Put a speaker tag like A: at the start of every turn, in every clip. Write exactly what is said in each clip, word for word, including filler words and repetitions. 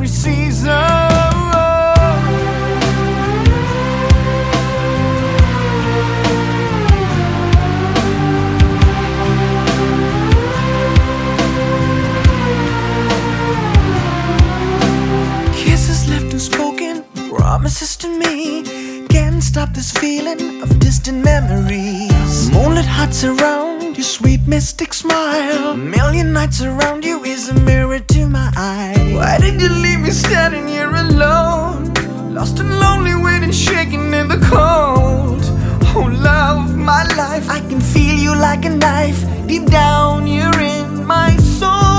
A: every season. Kisses left unspoken, promises to me. Can't stop this feeling of distant memories. Moonlit hearts around your sweet mystic smile. A million nights around you is a mirror to my eyes. Why did you leave me standing here alone? Lost and lonely, waiting, shaking in the cold. Oh love, my life, I can feel you like a knife. Deep down you're in my soul.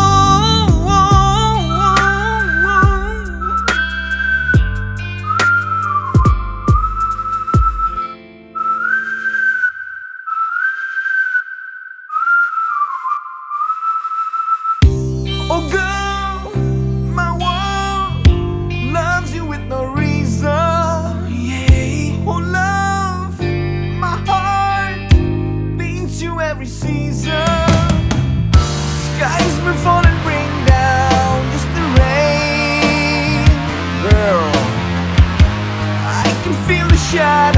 A: Oh girl, my world loves you with no reason. Yeah. Oh love, my heart beats you every season. Skies may fall and bring down just the rain. Girl, I can feel the shadow